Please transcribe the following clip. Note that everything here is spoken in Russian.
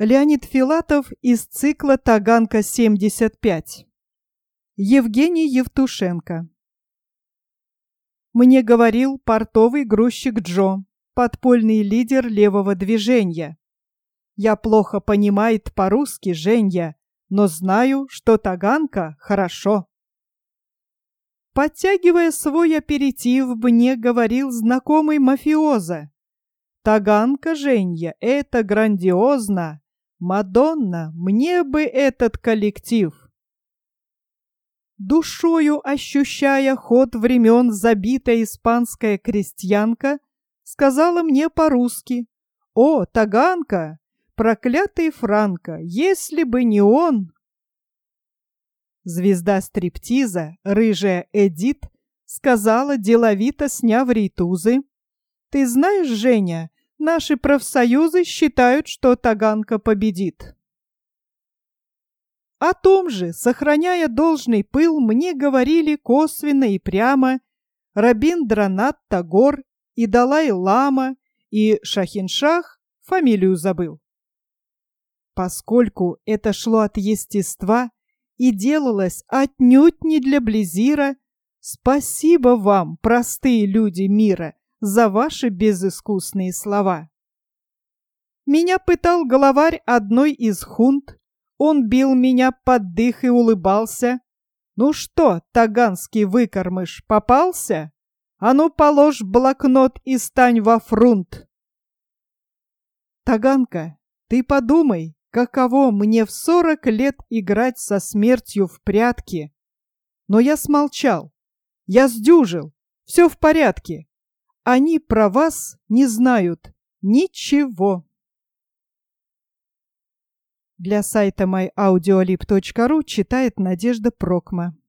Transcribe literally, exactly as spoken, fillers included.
Леонид Филатов из цикла «Таганка-семьдесят пять». Евгений Евтушенко. Мне говорил портовый грузчик Джо, подпольный лидер левого движения. Я плохо понимает по-русски, Женя, но знаю, что Таганка хорошо. Подтягивая свой аперитив, мне говорил знакомый мафиоза. Таганка, Женя, это грандиозно. Мадонна, мне бы этот коллектив. Душою ощущая ход времен, забитая испанская крестьянка сказала мне по-русски: «О, Таганка, проклятый Франко, если бы не он!» Звезда стриптиза, рыжая Эдит, сказала, деловито сняв рейтузы: «Ты знаешь, Женя, наши профсоюзы считают, что Таганка победит». О том же, сохраняя должный пыл, мне говорили косвенно и прямо Рабиндранат Тагор и Далай-лама, и Шахиншах, фамилию забыл. Поскольку это шло от естества и делалось отнюдь не для Близира, спасибо вам, простые люди мира, за ваши безыскусные слова. Меня пытал главарь одной из хунт. Он бил меня под дых и улыбался. «Ну что, таганский выкормыш, попался? А ну положь блокнот и стань во фрунт!» Таганка, ты подумай, каково мне в сорок лет играть со смертью в прятки. Но я смолчал. Я сдюжил. Все в порядке. Они про вас не знают ничего. Для сайта май аудиолиб точка ру читает Надежда Прокма.